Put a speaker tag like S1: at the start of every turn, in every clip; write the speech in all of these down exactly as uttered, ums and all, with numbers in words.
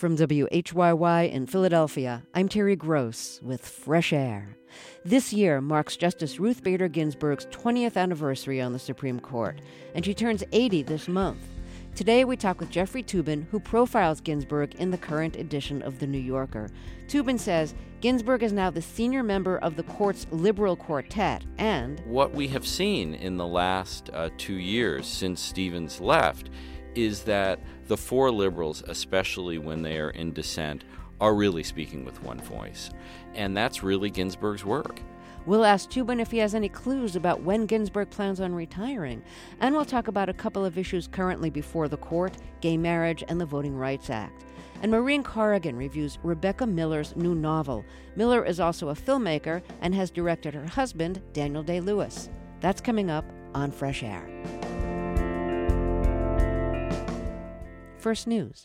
S1: From W H Y Y in Philadelphia, I'm Terry Gross with Fresh Air. This year marks Justice Ruth Bader Ginsburg's twentieth anniversary on the Supreme Court, and she turns eighty this month. Today we talk with Jeffrey Toobin, who profiles Ginsburg in the current edition of The New Yorker. Toobin says Ginsburg is now the senior member of the court's liberal quartet, and
S2: what we have seen in the last uh, two years since Stevens left is that the four liberals, especially when they are in dissent, are really speaking with one voice. And that's really Ginsburg's work.
S1: We'll ask Toobin if he has any clues about when Ginsburg plans on retiring. And we'll talk about a couple of issues currently before the court, gay marriage and the Voting Rights Act. And Maureen Corrigan reviews Rebecca Miller's new novel. Miller is also a filmmaker and has directed her husband, Daniel Day-Lewis. That's coming up on Fresh Air. First News.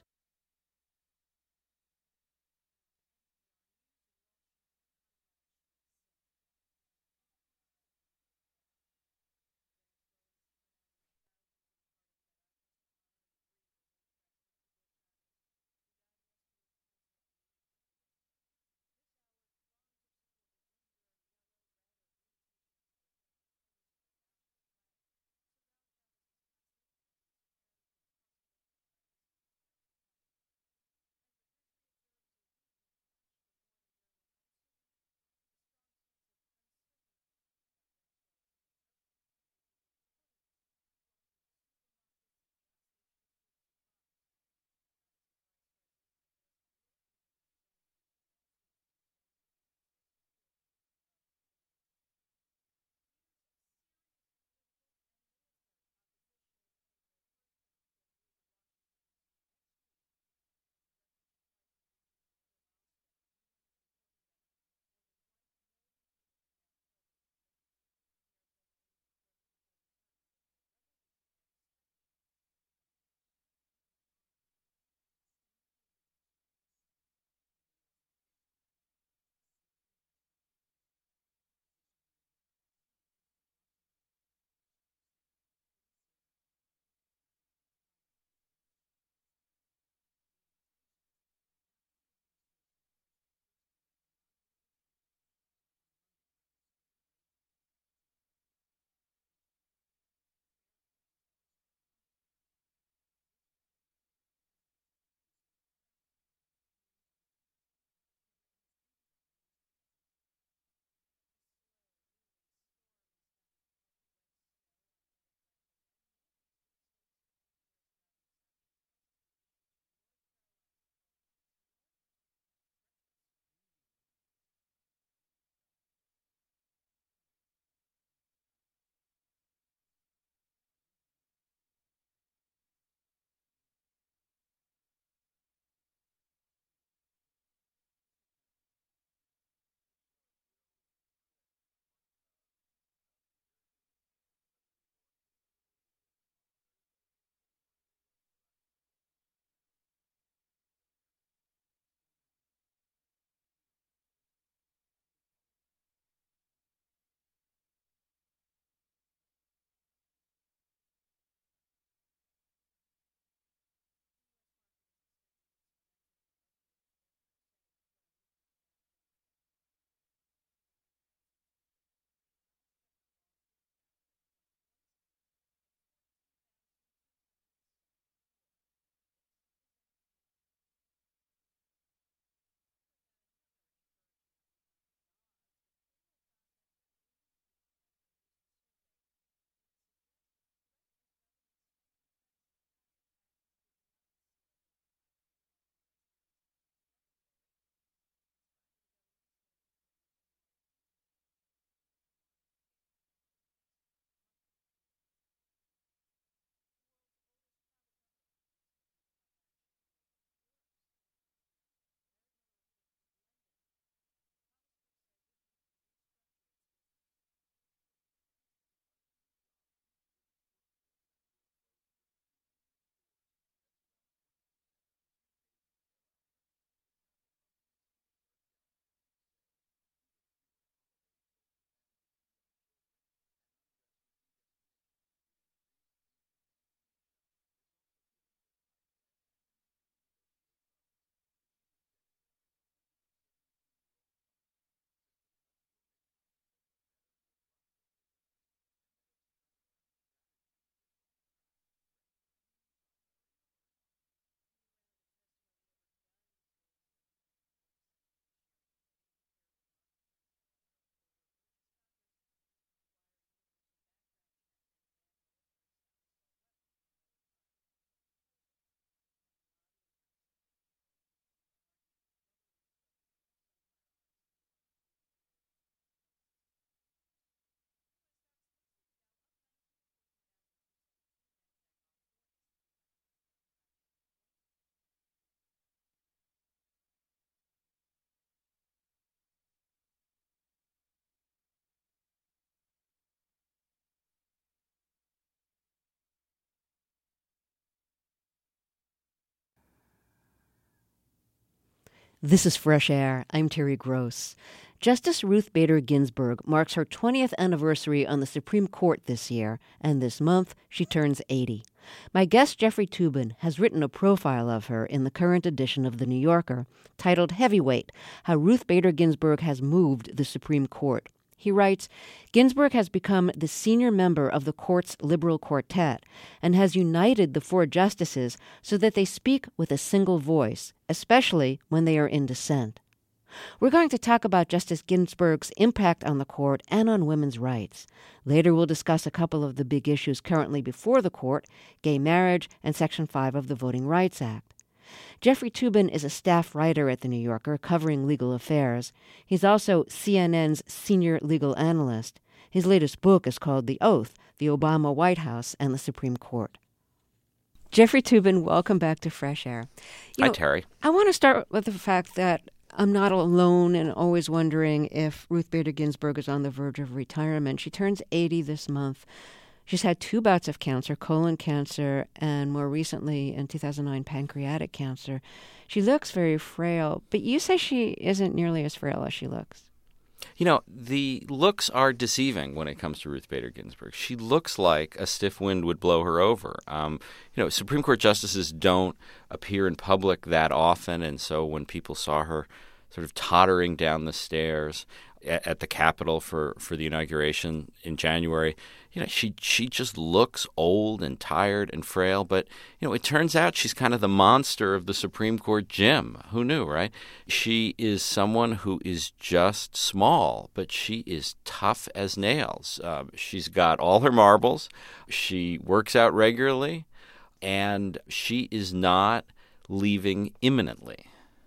S1: This is Fresh Air. I'm Terry Gross. Justice Ruth Bader Ginsburg marks her twentieth anniversary on the Supreme Court this year, and this month she turns eighty. My guest, Jeffrey Toobin, has written a profile of her in the current edition of The New Yorker, titled Heavyweight, How Ruth Bader Ginsburg Has Moved the Supreme Court. He writes, Ginsburg has become the senior member of the court's liberal quartet and has united the four justices so that they speak with a single voice, especially when they are in dissent. We're going to talk about Justice Ginsburg's impact on the court and on women's rights. Later, we'll discuss a couple of the big issues currently before the court, gay marriage and Section five of the Voting Rights Act. Jeffrey Toobin is a staff writer at The New Yorker covering legal affairs. He's also C N N's senior legal analyst. His latest book is called The Oath, the Obama White House and the Supreme Court. Jeffrey Toobin, welcome back to Fresh Air. You
S2: Hi,
S1: know,
S2: Terry.
S1: I want to start with the fact that I'm not alone in always wondering if Ruth Bader Ginsburg is on the verge of retirement. She turns eighty this month. She's had two bouts of cancer, colon cancer, and more recently, in two thousand nine, pancreatic cancer. She looks very frail, but you say she isn't nearly as frail as she looks.
S2: You know, the looks are deceiving when it comes to Ruth Bader Ginsburg. She looks like a stiff wind would blow her over. Um, you know, Supreme Court justices don't appear in public that often, and so when people saw her sort of tottering down the stairs at, at the Capitol for, for the inauguration in January, you know, she she just looks old and tired and frail. But, you know, it turns out she's kind of the monster of the Supreme Court gym. Who knew, right? She is someone who is just small, but she is tough as nails. Uh, she's got all her marbles. She works out regularly, and she is not leaving imminently.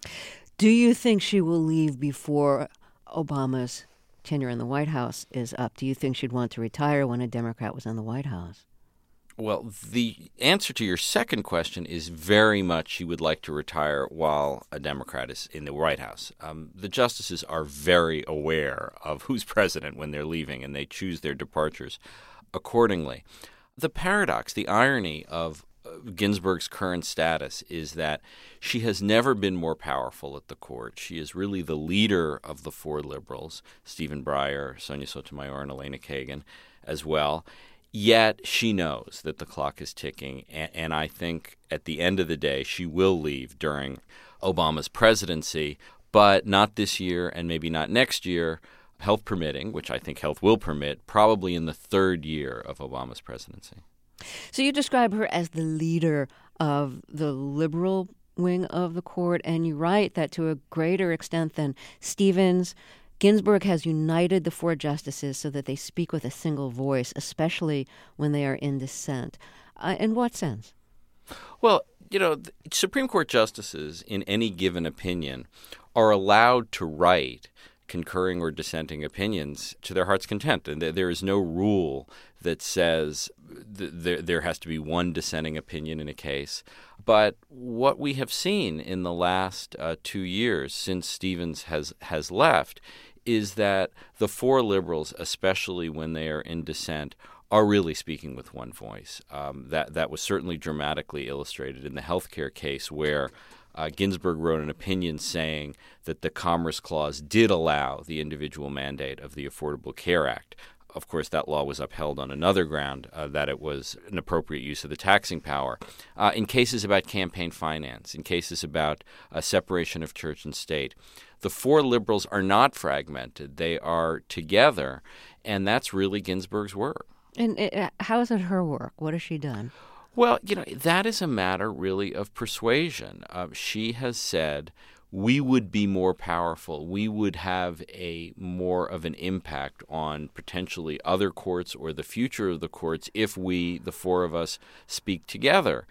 S1: Do you think she will leave before Obama's tenure in the White House is up? Do you think she'd want to retire when a Democrat was in the White House?
S2: Well, the answer to your second question is very much she would like to retire while a Democrat is in the White House. Um, the justices are very aware of who's president when they're leaving, and they choose their departures accordingly. The paradox, the irony of Ginsburg's current status is that she has never been more powerful at the court. She is really the leader of the four liberals, Stephen Breyer, Sonia Sotomayor, and Elena Kagan as well. Yet she knows that the clock is ticking, and, and I think at the end of the day she will leave during Obama's presidency, but not this year and maybe not next year, health permitting, which I think health will permit, probably in the third year of Obama's presidency.
S1: So you describe her as the leader of the liberal wing of the court, and you write that to a greater extent than Stevens, Ginsburg has united the four justices so that they speak with a single voice, especially when they are in dissent. Uh, in what sense?
S2: Well, you know, the Supreme Court justices, in any given opinion, are allowed to write concurring or dissenting opinions to their heart's content. And there is no rule that says th- there, there has to be one dissenting opinion in a case. But what we have seen in the last uh, two years since Stevens has, has left is that the four liberals, especially when they are in dissent, are really speaking with one voice. Um, that, that was certainly dramatically illustrated in the healthcare case where Uh, Ginsburg wrote an opinion saying that the Commerce Clause did allow the individual mandate of the Affordable Care Act. Of course, that law was upheld on another ground, uh, that it was an appropriate use of the taxing power. Uh, in cases about campaign finance, in cases about uh, separation of church and state, the four liberals are not fragmented. They are together, and that's really Ginsburg's work.
S1: And uh, how is it her work? What has she done?
S2: Well, you know, that is a matter really of persuasion. Uh, she has said we would be more powerful. We would have a more of an impact on potentially other courts or the future of the courts if we, the four of us, speak together.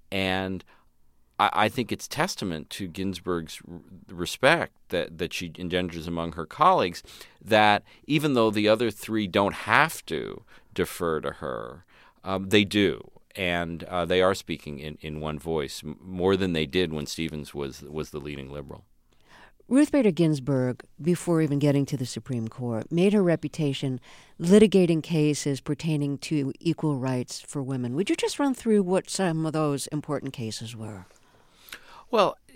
S2: And I, I think it's testament to Ginsburg's respect that, that she engenders among her colleagues that even though the other three don't have to defer to her, um, they do. And uh, they are speaking in, in one voice more than they did when Stevens was was the leading liberal.
S1: Ruth Bader Ginsburg, before even getting to the Supreme Court, made her reputation litigating cases pertaining to equal rights for women. Would you just run through what some of those important cases were?
S2: Well,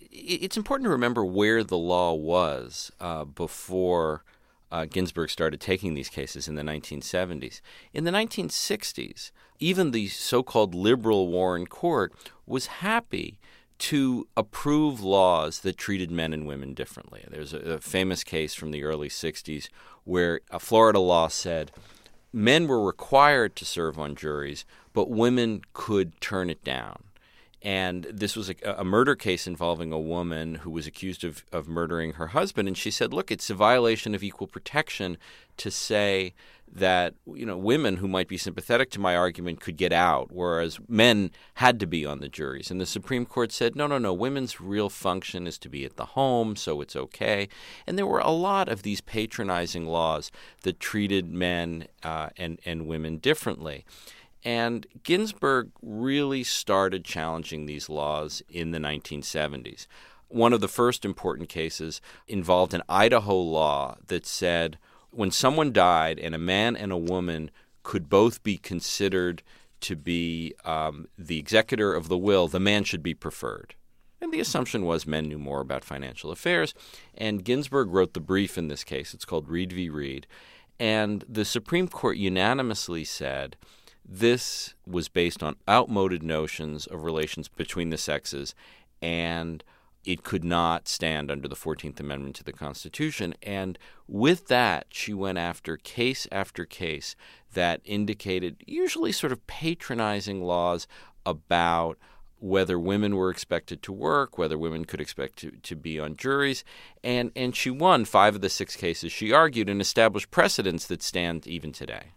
S2: it's important to remember where the law was uh, before uh, Ginsburg started taking these cases in the nineteen seventies. In the nineteen sixties, even the so-called liberal Warren Court was happy to approve laws that treated men and women differently. There's a, a famous case from the early sixties where a Florida law said men were required to serve on juries, but women could turn it down. And this was a, a murder case involving a woman who was accused of, of murdering her husband. And she said, look, it's a violation of equal protection to say that, you know, women who might be sympathetic to my argument could get out, whereas men had to be on the juries. And the Supreme Court said, no, no, no, women's real function is to be at the home, so it's okay. And there were a lot of these patronizing laws that treated men uh, and, and women differently. And Ginsburg really started challenging these laws in the nineteen seventies. One of the first important cases involved an Idaho law that said when someone died and a man and a woman could both be considered to be um, the executor of the will, the man should be preferred. And the assumption was men knew more about financial affairs. And Ginsburg wrote the brief in this case. It's called Reed v. Reed. And the Supreme Court unanimously said this was based on outmoded notions of relations between the sexes, and it could not stand under the fourteenth Amendment to the Constitution. And with that, she went after case after case that indicated usually sort of patronizing laws about whether women were expected to work, whether women could expect to, to be on juries. And, and she won five of the six cases she argued and established precedents that stand even today.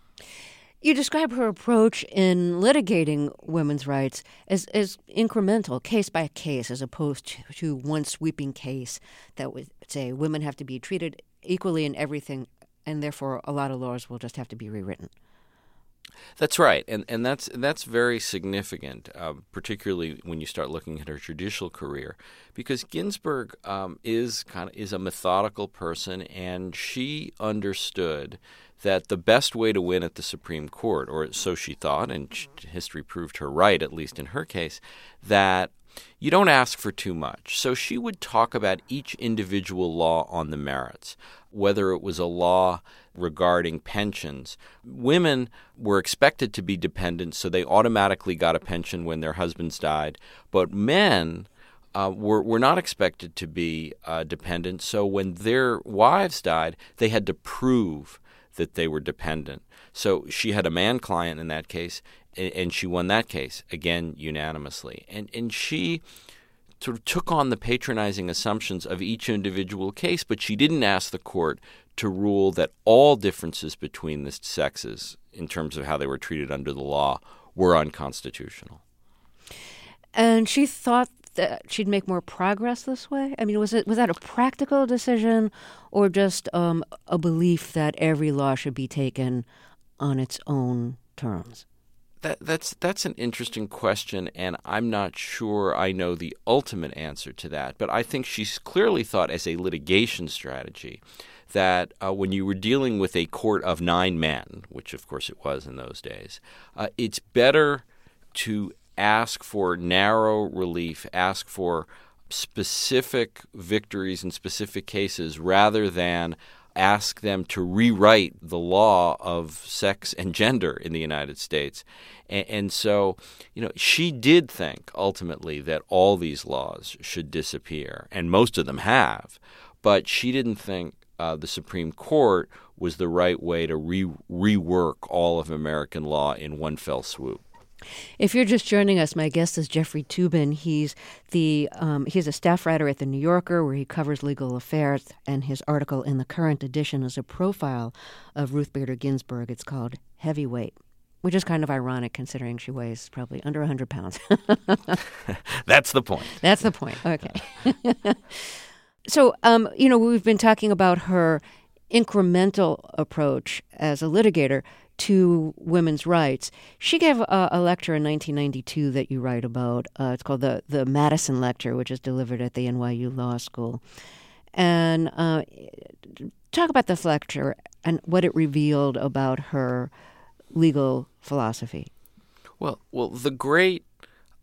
S1: You describe her approach in litigating women's rights as, as incremental, case by case, as opposed to, to one sweeping case that would say women have to be treated equally in everything, and therefore a lot of laws will just have to be rewritten.
S2: That's right, and and that's that's very significant, uh, particularly when you start looking at her judicial career, because Ginsburg um, is kind of is a methodical person, and she understood that the best way to win at the Supreme Court, or so she thought, and history proved her right, at least in her case, that you don't ask for too much. So she would talk about each individual law on the merits, whether it was a law regarding pensions. Women were expected to be dependent, so they automatically got a pension when their husbands died. But men uh, were, were not expected to be uh, dependent, so when their wives died, they had to prove that they were dependent. So she had a man client in that case, and she won that case, again, unanimously. And and she sort of took on the patronizing assumptions of each individual case, but she didn't ask the court to rule that all differences between the sexes in terms of how they were treated under the law were unconstitutional.
S1: And she thought that she'd make more progress this way? I mean, was it was that a practical decision or just um, a belief that every law should be taken on its own terms?
S2: That, that's that's an interesting question, and I'm not sure I know the ultimate answer to that. But I think she's clearly thought as a litigation strategy that uh, when you were dealing with a court of nine men, which of course it was in those days, uh, it's better to ask for narrow relief, ask for specific victories in specific cases rather than ask them to rewrite the law of sex and gender in the United States. And, and so, you know, she did think ultimately that all these laws should disappear, and most of them have, but she didn't think uh, the Supreme Court was the right way to re- rework all of American law in one fell swoop.
S1: If you're just joining us, my guest is Jeffrey Toobin. He's the um, he's a staff writer at The New Yorker, where he covers legal affairs, and his article in the current edition is a profile of Ruth Bader Ginsburg. It's called Heavyweight, which is kind of ironic considering she weighs probably under one hundred pounds.
S2: That's the point.
S1: That's the point. Okay. So, um, you know, we've been talking about her incremental approach as a litigator to women's rights. She gave a, a lecture in nineteen ninety-two that you write about. Uh, it's called the, the Madison Lecture, which is delivered at the N Y U Law School. And uh, talk about this lecture and what it revealed about her legal philosophy.
S2: Well, well, the great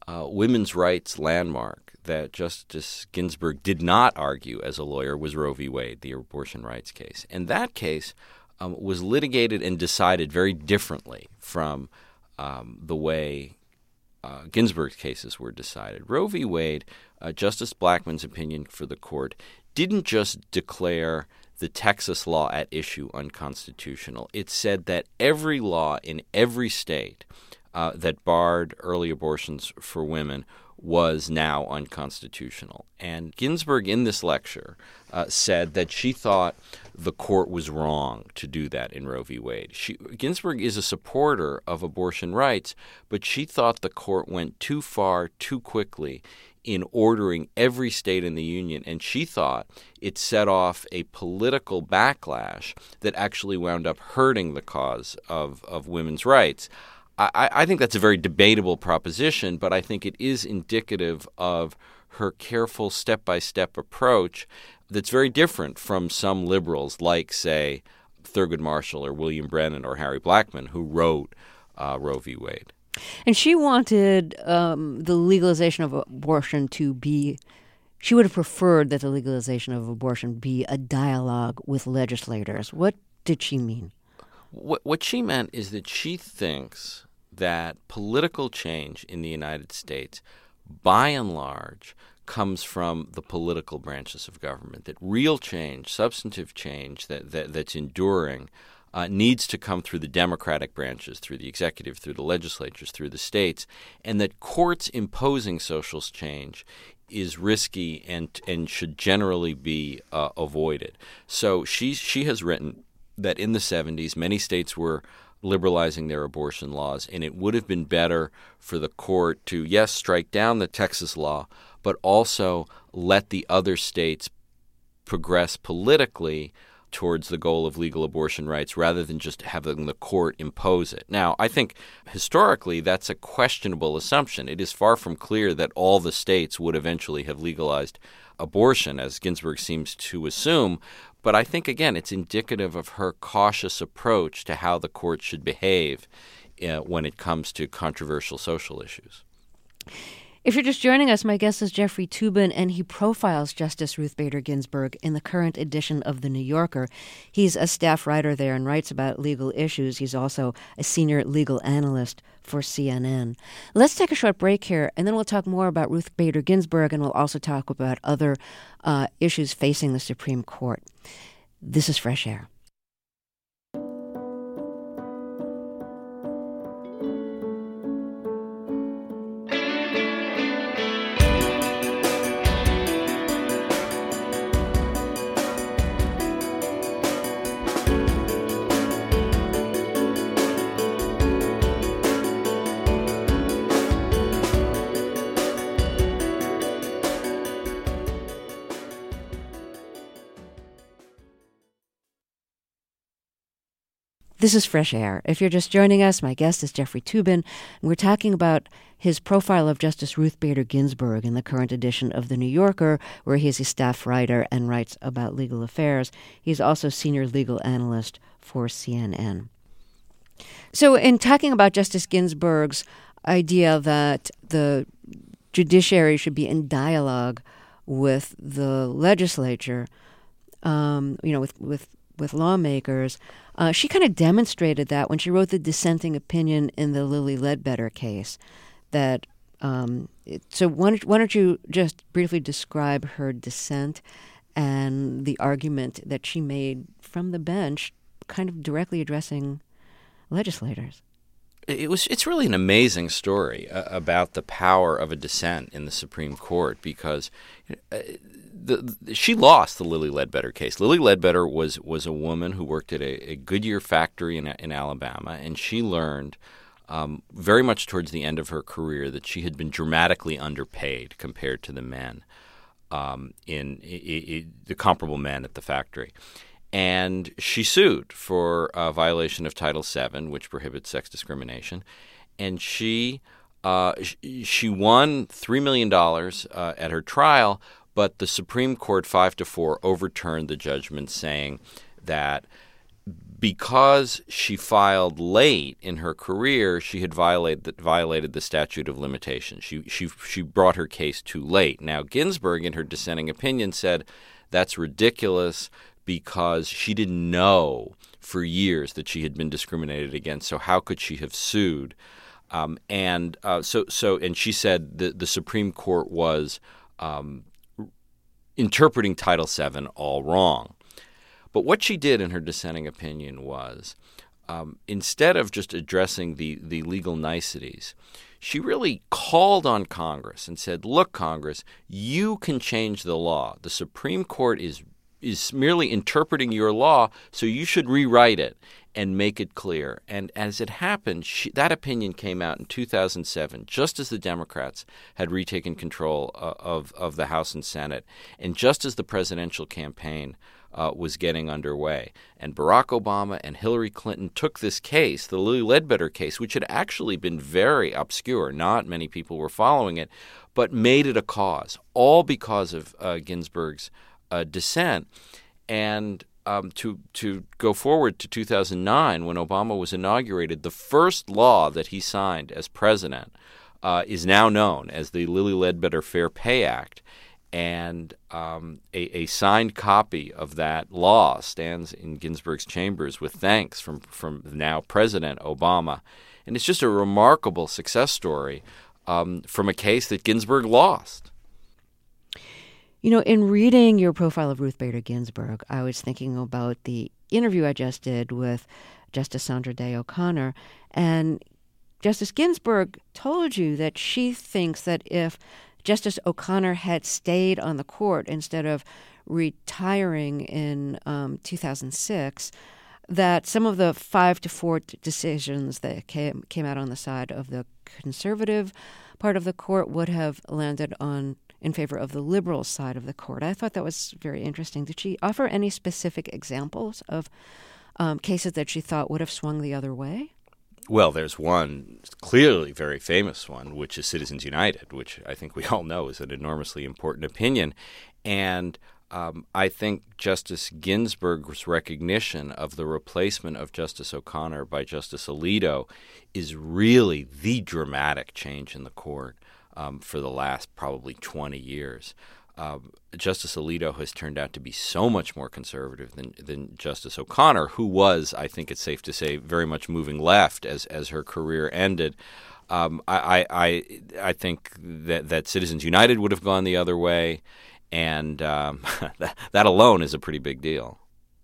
S2: uh, women's rights landmark that Justice Ginsburg did not argue as a lawyer was Roe v. Wade, the abortion rights case. And that case um, was litigated and decided very differently from um, the way uh, Ginsburg's cases were decided. Roe v. Wade, uh, Justice Blackmun's opinion for the court, didn't just declare the Texas law at issue unconstitutional. It said that every law in every state uh, that barred early abortions for women was now unconstitutional. And Ginsburg, in this lecture, uh, said that she thought the court was wrong to do that in Roe v. Wade. She, Ginsburg is a supporter of abortion rights, but she thought the court went too far too quickly in ordering every state in the union, and she thought it set off a political backlash that actually wound up hurting the cause of, of women's rights. I, I think that's a very debatable proposition, but I think it is indicative of her careful step-by-step approach that's very different from some liberals like, say, Thurgood Marshall or William Brennan or Harry Blackmun, who wrote uh, Roe v. Wade.
S1: And she wanted um, the legalization of abortion to be, she would have preferred that the legalization of abortion be a dialogue with legislators. What did she mean?
S2: What, what she meant is that she thinks that political change in the United States, by and large, comes from the political branches of government, that real change, substantive change that, that that's enduring, Uh, needs to come through the democratic branches, through the executive, through the legislatures, through the states, and that courts imposing social change is risky and and should generally be uh, avoided. So she she has written that in the seventies, many states were liberalizing their abortion laws, and it would have been better for the court to, yes, strike down the Texas law, but also let the other states progress politically towards the goal of legal abortion rights rather than just having the court impose it. Now, I think historically that's a questionable assumption. It is far from clear that all the states would eventually have legalized abortion, as Ginsburg seems to assume. But I think, again, it's indicative of her cautious approach to how the court should behave uh, when it comes to controversial social issues.
S1: If you're just joining us, my guest is Jeffrey Toobin, and he profiles Justice Ruth Bader Ginsburg in the current edition of The New Yorker. He's a staff writer there and writes about legal issues. He's also a senior legal analyst for C N N. Let's take a short break here, and then we'll talk more about Ruth Bader Ginsburg, and we'll also talk about other uh, issues facing the Supreme Court. This is Fresh Air. This is Fresh Air. If you're just joining us, my guest is Jeffrey Toobin, and we're talking about his profile of Justice Ruth Bader Ginsburg in the current edition of The New Yorker, where he's a staff writer and writes about legal affairs. He's also senior legal analyst for C N N. So in talking about Justice Ginsburg's idea that the judiciary should be in dialogue with the legislature, um, you know, with, with, with lawmakers, Uh, she kind of demonstrated that when she wrote the dissenting opinion in the Lilly Ledbetter case. That um, it, so why don't, why don't you just briefly describe her dissent and the argument that she made from the bench, kind of directly addressing legislators?
S2: It was. It's really an amazing story uh, about the power of a dissent in the Supreme Court, because uh, the, the, she lost the Lilly Ledbetter case. Lilly Ledbetter was was a woman who worked at a, a Goodyear factory in, in Alabama, and she learned um, very much towards the end of her career that she had been dramatically underpaid compared to the men um, in, in, in the comparable men at the factory. And she sued for a violation of Title seven, which prohibits sex discrimination. And she uh, she won three million dollars uh, at her trial, but the Supreme Court, five to four, overturned the judgment, saying that because she filed late in her career, she had violated violated the statute of limitations. She she she brought her case too late. Now, Ginsburg, in her dissenting opinion, said that's ridiculous because she didn't know for years that she had been discriminated against. So how could she have sued? Um, and uh, so so and she said that the Supreme Court was um, interpreting Title seven all wrong. But what she did in her dissenting opinion was, um, instead of just addressing the, the legal niceties, she really called on Congress and said, look, Congress, you can change the law. The Supreme Court is is merely interpreting your law, so you should rewrite it and make it clear. And as it happened, she, that opinion came out in two thousand seven, just as the Democrats had retaken control uh, of, of the House and Senate, and just as the presidential campaign Uh, was getting underway. And Barack Obama and Hillary Clinton took this case, the Lilly Ledbetter case, which had actually been very obscure. Not many people were following it, but made it a cause, all because of uh, Ginsburg's uh, dissent. And um, to to go forward to two thousand nine, when Obama was inaugurated, the first law that he signed as president uh, is now known as the Lilly Ledbetter Fair Pay Act. And um, a, a signed copy of that law stands in Ginsburg's chambers with thanks from, from now President Obama. And it's just a remarkable success story um, from a case that Ginsburg lost.
S1: You know, in reading your profile of Ruth Bader Ginsburg, I was thinking about the interview I just did with Justice Sandra Day O'Connor. And Justice Ginsburg told you that she thinks that if Justice O'Connor had stayed on the court instead of retiring in um, two thousand six, that some of the five to four t- decisions that came, came out on the side of the conservative part of the court would have landed on in favor of the liberal side of the court. I thought that was very interesting. Did she offer any specific examples of um, cases that she thought would have swung the other way?
S2: Well, there's one clearly very famous one, which is Citizens United, which I think we all know is an enormously important opinion. And um, I think Justice Ginsburg's recognition of the replacement of Justice O'Connor by Justice Alito is really the dramatic change in the court um, for the last probably twenty years. Um, Justice Alito has turned out to be so much more conservative than, than Justice O'Connor, who was, I think it's safe to say, very much moving left as, as her career ended. Um, I, I, I think that, that Citizens United would have gone the other way, and um, that, that alone is a pretty big deal.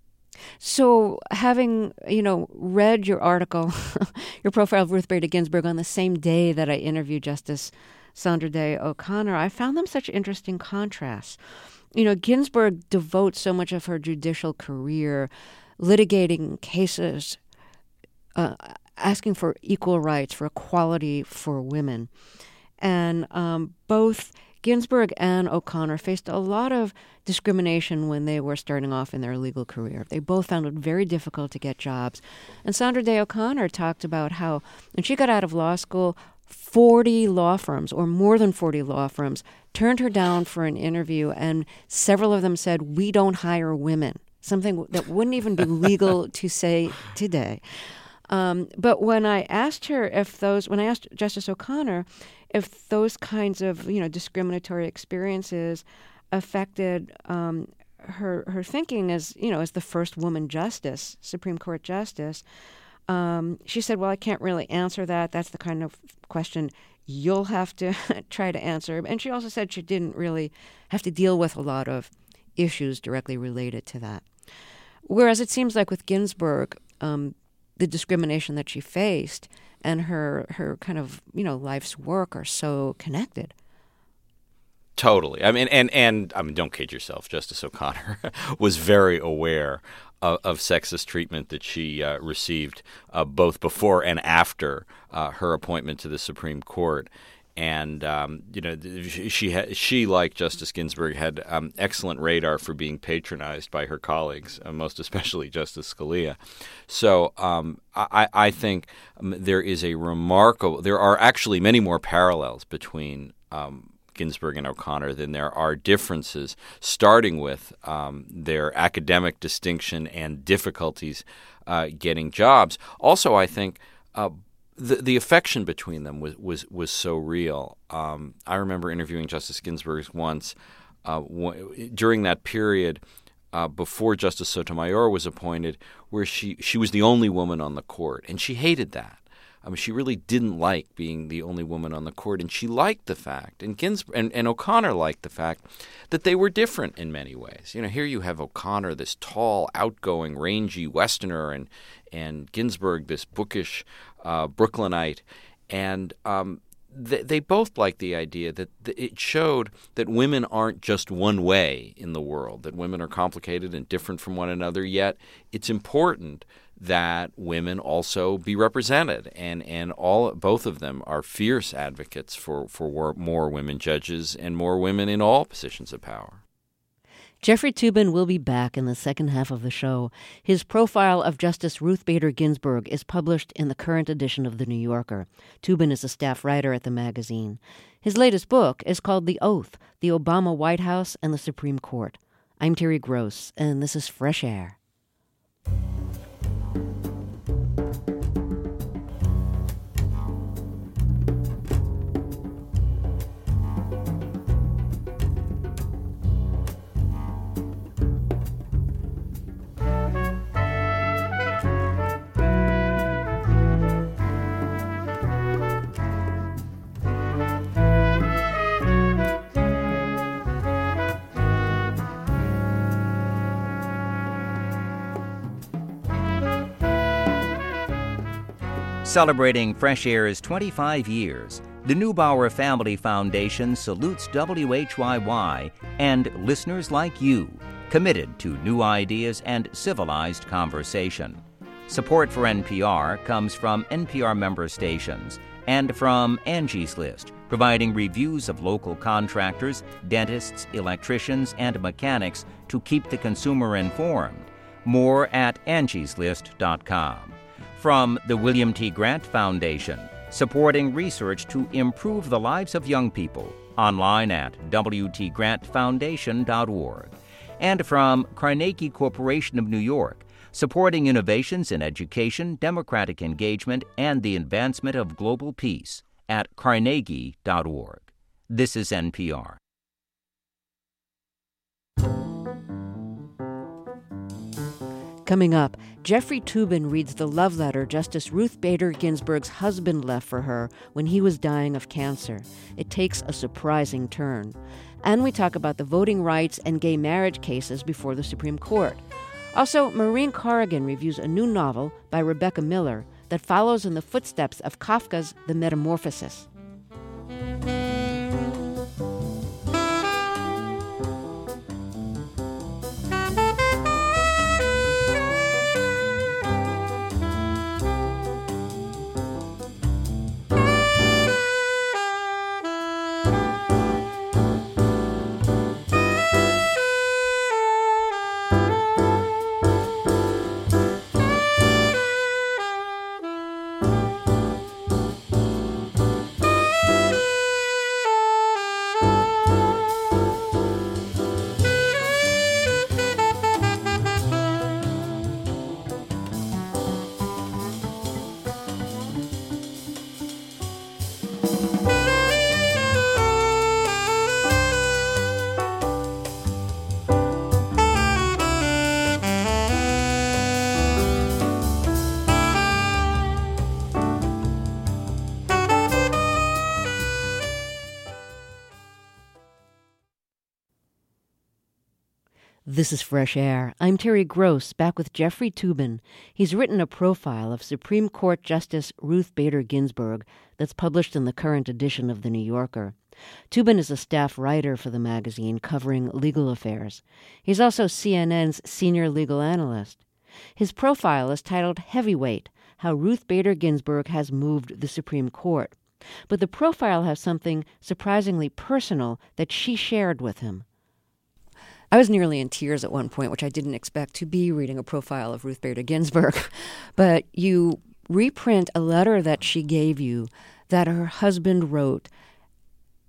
S1: So having, you know, read your article, your profile of Ruth Bader Ginsburg on the same day that I interviewed Justice Sandra Day O'Connor, I found them such interesting contrasts. You know, Ginsburg devotes so much of her judicial career litigating cases, uh, asking for equal rights, for equality for women. And um, both Ginsburg and O'Connor faced a lot of discrimination when they were starting off in their legal career. They both found it very difficult to get jobs. And Sandra Day O'Connor talked about how when she got out of law school, forty law firms, or more than forty law firms, turned her down for an interview, and several of them said, "We don't hire women," something that wouldn't even be legal to say today. Um, but when I asked her if those, when I asked Justice O'Connor if those kinds of, you know, discriminatory experiences affected um, her her thinking as, you know, as the first woman justice, Supreme Court justice, um, she said, "Well, I can't really answer that. That's the kind of question you'll have to try to answer." And she also said she didn't really have to deal with a lot of issues directly related to that. Whereas it seems like with Ginsburg, um, the discrimination that she faced and her her kind of, you know, life's work are so connected.
S2: Totally. I mean, and, and I mean, don't kid yourself. Justice O'Connor was very aware of, of sexist treatment that she uh, received uh, both before and after uh, her appointment to the Supreme Court. And, um, you know, she, ha- she, like Justice Ginsburg, had um, excellent radar for being patronized by her colleagues, uh, most especially Justice Scalia. So um, I, I think um, there is a remarkable – there are actually many more parallels between um, Ginsburg and O'Connor than there are differences, starting with um, their academic distinction and difficulties uh, getting jobs. Also, I think uh, the the affection between them was was, was so real. Um, I remember interviewing Justice Ginsburg once uh, w- during that period uh, before Justice Sotomayor was appointed, where she, she was the only woman on the court, and she hated that. I mean, she really didn't like being the only woman on the court, and she liked the fact, and Ginsburg and, and O'Connor liked the fact that they were different in many ways. You know, here you have O'Connor, this tall, outgoing, rangy Westerner, and and Ginsburg, this bookish uh, Brooklynite, and um, they, they both liked the idea that th- it showed that women aren't just one way in the world, that women are complicated and different from one another, yet it's important that women also be represented, and and all both of them are fierce advocates for for more women judges and more women in all positions of power.
S1: Jeffrey Toobin will be back in the second half of the show. His profile of Justice Ruth Bader Ginsburg is published in the current edition of The New Yorker. Toobin is a staff writer at the magazine. His latest book is called The Oath: The Obama White House and the Supreme Court. I'm Terry Gross, and this is Fresh Air.
S3: Celebrating Fresh Air's twenty-five years, the Neubauer Family Foundation salutes W H Y Y and listeners like you, committed to new ideas and civilized conversation. Support for N P R comes from N P R member stations and from Angie's List, providing reviews of local contractors, dentists, electricians, and mechanics to keep the consumer informed. More at angies list dot com. From the William T. Grant Foundation, supporting research to improve the lives of young people, online at w t grant foundation dot org. And from Carnegie Corporation of New York, supporting innovations in education, democratic engagement, and the advancement of global peace at carnegie dot org. This is N P R.
S1: Coming up, Jeffrey Toobin reads the love letter Justice Ruth Bader Ginsburg's husband left for her when he was dying of cancer. It takes a surprising turn. And we talk about the voting rights and gay marriage cases before the Supreme Court. Also, Maureen Corrigan reviews a new novel by Rebecca Miller that follows in the footsteps of Kafka's The Metamorphosis. This is Fresh Air. I'm Terry Gross, back with Jeffrey Toobin. He's written a profile of Supreme Court Justice Ruth Bader Ginsburg that's published in the current edition of The New Yorker. Toobin is a staff writer for the magazine covering legal affairs. He's also C N N's senior legal analyst. His profile is titled Heavyweight: How Ruth Bader Ginsburg Has Moved the Supreme Court. But the profile has something surprisingly personal that she shared with him. I was nearly in tears at one point, which I didn't expect to be reading a profile of Ruth Bader Ginsburg. But you reprint a letter that she gave you that her husband wrote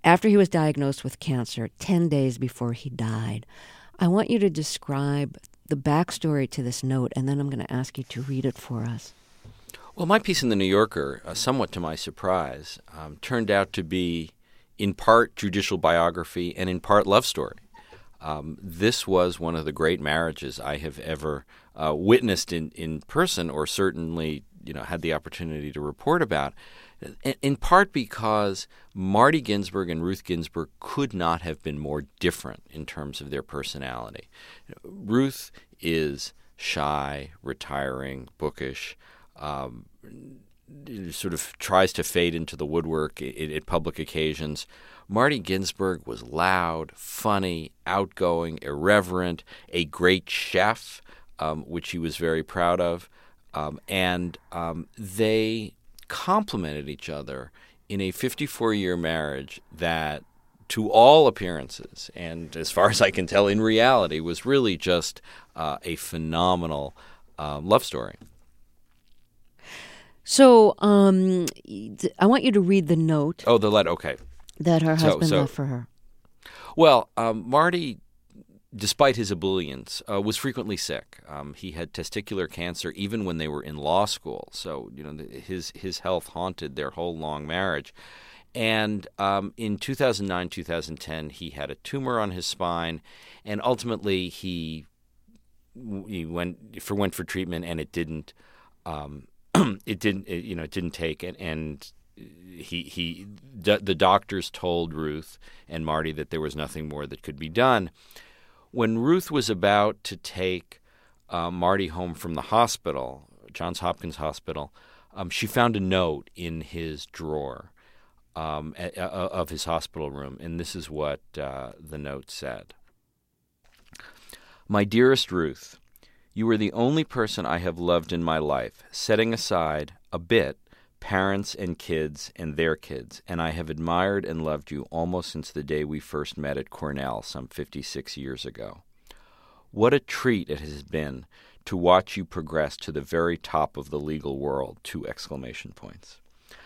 S1: after he was diagnosed with cancer, ten days before he died. I want you to describe the backstory to this note, and then I'm going to ask you to read it for us.
S2: Well, my piece in The New Yorker, uh, somewhat to my surprise, um, turned out to be in part judicial biography and in part love story. Um, this was one of the great marriages I have ever uh, witnessed in, in person, or certainly, you know, had the opportunity to report about. In, in part because Marty Ginsburg and Ruth Ginsburg could not have been more different in terms of their personality. Ruth is shy, retiring, bookish, um, sort of tries to fade into the woodwork at, at public occasions. Marty Ginsburg was loud, funny, outgoing, irreverent, a great chef, um, which he was very proud of, um, and um, they complemented each other in a fifty-four-year marriage that, to all appearances, and as far as I can tell in reality, was really just uh, a phenomenal uh, love story. So um,
S1: I want you to read the note.
S2: Oh, the letter, okay.
S1: That her husband
S2: so, so,
S1: left for her.
S2: Well, um, Marty, despite his ebullience, uh, was frequently sick. Um, he had testicular cancer even when they were in law school. So, you know, the, his his health haunted their whole long marriage. And um, in two thousand nine, two thousand ten, he had a tumor on his spine, and ultimately he he went for went for treatment, and it didn't um, it didn't it, you know it didn't take, and. and He he. D- the doctors told Ruth and Marty that there was nothing more that could be done. When Ruth was about to take uh, Marty home from the hospital, Johns Hopkins Hospital, um, she found a note in his drawer um, a, a, of his hospital room, and this is what uh, the note said: "My dearest Ruth, you are the only person I have loved in my life, setting aside a bit parents and kids and their kids, and I have admired and loved you almost since the day we first met at Cornell some fifty-six years ago. What a treat it has been to watch you progress to the very top of the legal world, two exclamation points.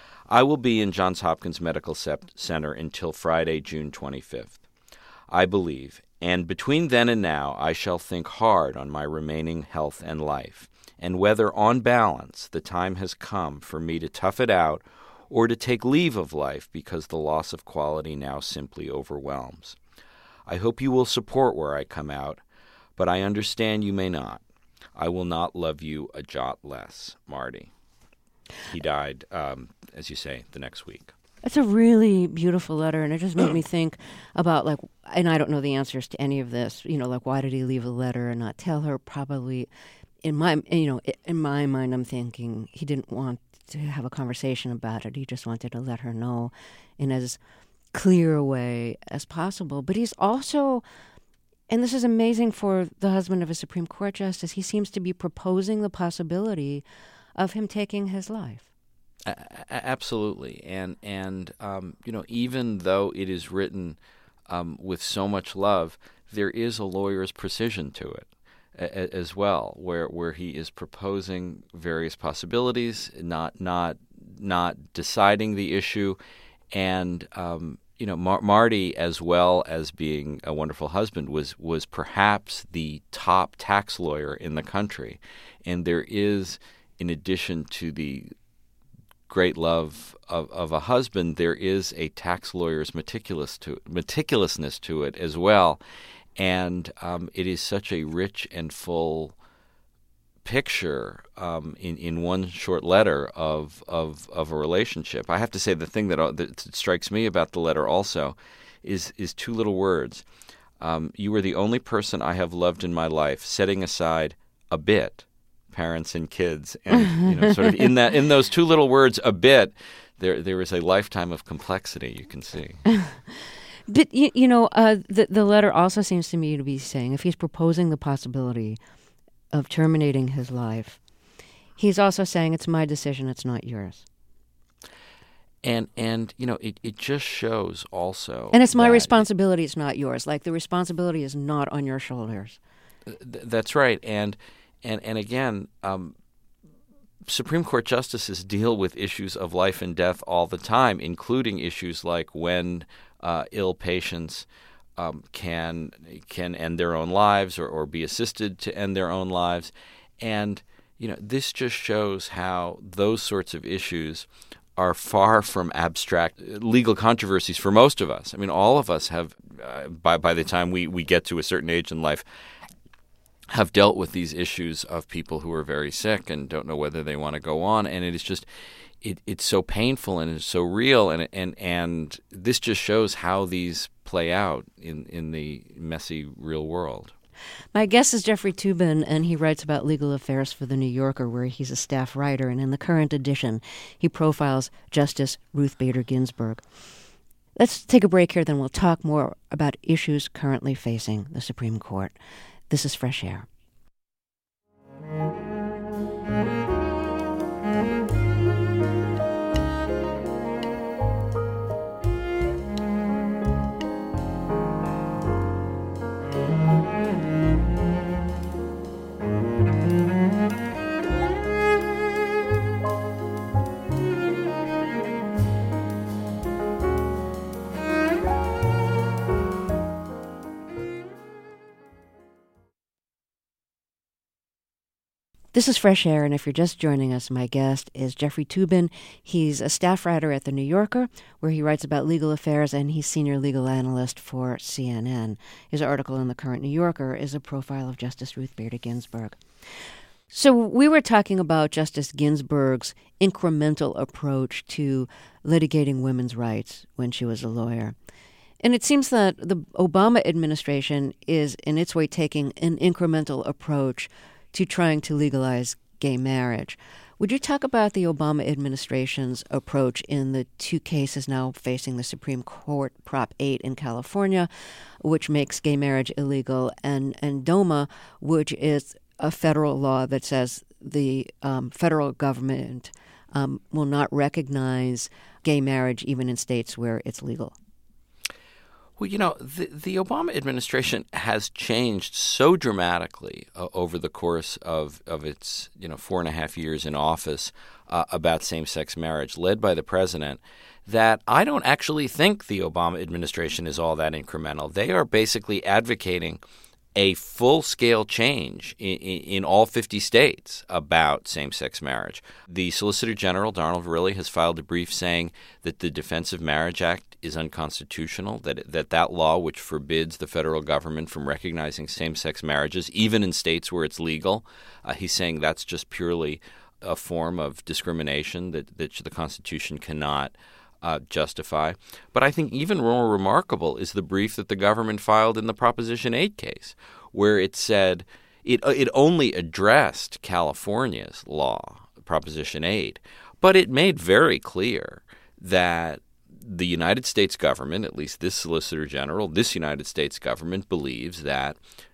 S2: I will be in Johns Hopkins Medical Center until Friday, June twenty-fifth. I believe, and between then and now, I shall think hard on my remaining health and life, and whether, on balance, the time has come for me to tough it out or to take leave of life because the loss of quality now simply overwhelms. I hope you will support where I come out, but I understand you may not. I will not love you a jot less, Marty." He died, um, as you say, the next week.
S1: It's a really beautiful letter, and it just made me think about, like, and I don't know the answers to any of this, you know, like, why did he leave a letter and not tell her? Probably... In my, you know, in my mind, I'm thinking he didn't want to have a conversation about it. He just wanted to let her know in as clear a way as possible. But he's also, and this is amazing for the husband of a Supreme Court justice, he seems to be proposing the possibility of him taking his life.
S2: A- absolutely, and and um, you know, even though it is written um, with so much love, there is a lawyer's precision to it as well, where where he is proposing various possibilities, not not not deciding the issue, and um, you know, Mar- Marty, as well as being a wonderful husband, was was perhaps the top tax lawyer in the country, and there is, in addition to the great love of, of a husband, there is a tax lawyer's meticulous to meticulousness to it as well. And um, it is such a rich and full picture um, in in one short letter of, of of a relationship. I have to say the thing that, uh, that strikes me about the letter also is is two little words. Um, you are the only person I have loved in my life, setting aside a bit, parents and kids, and you know, sort of in that in those two little words, a bit, there there is a lifetime of complexity you can see.
S1: But, you, you know, uh, the, the letter also seems to me to be saying if he's proposing the possibility of terminating his life, he's also saying it's my decision, it's not yours.
S2: And, and you know, it, it just shows also...
S1: And it's my responsibility, it's not yours. Like, the responsibility is not on your shoulders.
S2: Th- that's right. And, and, and again... Um, Supreme Court justices deal with issues of life and death all the time, including issues like when uh, ill patients um, can can end their own lives or, or be assisted to end their own lives. And, you know, this just shows how those sorts of issues are far from abstract legal controversies for most of us. I mean, all of us have, uh, by by the time we, we get to a certain age in life, have dealt with these issues of people who are very sick and don't know whether they want to go on. And it is just, it, it's so painful and it's so real. And and and this just shows how these play out in, in the messy real world.
S1: My guest is Jeffrey Toobin, and he writes about legal affairs for The New Yorker, where he's a staff writer. And in the current edition, he profiles Justice Ruth Bader Ginsburg. Let's take a break here, then we'll talk more about issues currently facing the Supreme Court. This is Fresh Air. This is Fresh Air, and if you're just joining us, my guest is Jeffrey Toobin. He's a staff writer at The New Yorker, where he writes about legal affairs, and he's senior legal analyst for C N N. His article in the current New Yorker is a profile of Justice Ruth Bader Ginsburg. So we were talking about Justice Ginsburg's incremental approach to litigating women's rights when she was a lawyer. And it seems that the Obama administration is, in its way, taking an incremental approach to trying to legalize gay marriage. Would you talk about the Obama administration's approach in the two cases now facing the Supreme Court, Prop eight in California, which makes gay marriage illegal, and, and DOMA, which is a federal law that says the um, federal government um, will not recognize gay marriage even in states where it's legal?
S2: Well, you know, the, the Obama administration has changed so dramatically uh, over the course of, of its, you know, four and a half years in office uh, about same-sex marriage, led by the president, that I don't actually think the Obama administration is all that incremental. They are basically advocating a full-scale change in, in all fifty states about same-sex marriage. The Solicitor General, Donald Verrilli, has filed a brief saying that the Defense of Marriage Act is unconstitutional, that that that law which forbids the federal government from recognizing same-sex marriages, even in states where it's legal, uh, he's saying that's just purely a form of discrimination that, that the Constitution cannot Uh, justify. But I think even more remarkable is the brief that the government filed in the Proposition eight case, where it said it it only addressed California's law, Proposition eight, but it made very clear that the United States government, at least this Solicitor General, this United States government, believes that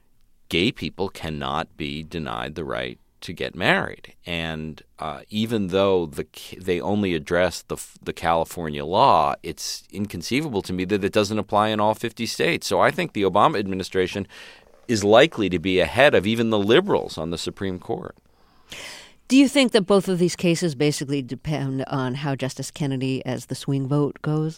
S2: gay people cannot be denied the right to get married. And uh, even though the they only address the the California law, it's inconceivable to me that it doesn't apply in all fifty states. So I think the Obama administration is likely to be ahead of even the liberals on the Supreme Court.
S1: Do you think that both of these cases basically depend on how Justice Kennedy, as the swing vote, goes?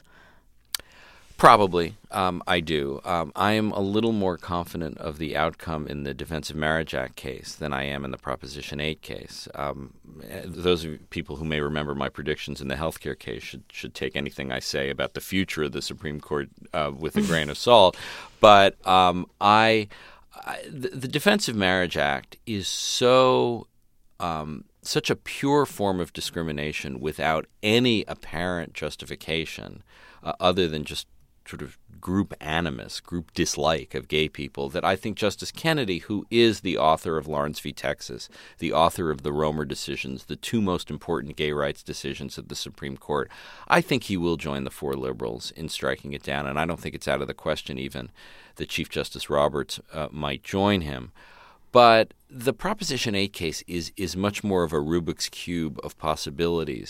S2: Probably, um, I do. Um, I am a little more confident of the outcome in the Defense of Marriage Act case than I am in the Proposition eight case. Um, those of people who may remember my predictions in the healthcare case should should take anything I say about the future of the Supreme Court uh, with a grain of salt. But um, I, I the, the Defense of Marriage Act is so um, such a pure form of discrimination without any apparent justification uh, other than just sort of group animus, group dislike of gay people, that I think Justice Kennedy, who is the author of Lawrence v. Texas, the author of the Romer decisions, the two most important gay rights decisions of the Supreme Court, I think he will join the four liberals in striking it down. And I don't think it's out of the question even that Chief Justice Roberts uh, might join him. But the Proposition eight case is is much more of a Rubik's Cube of possibilities.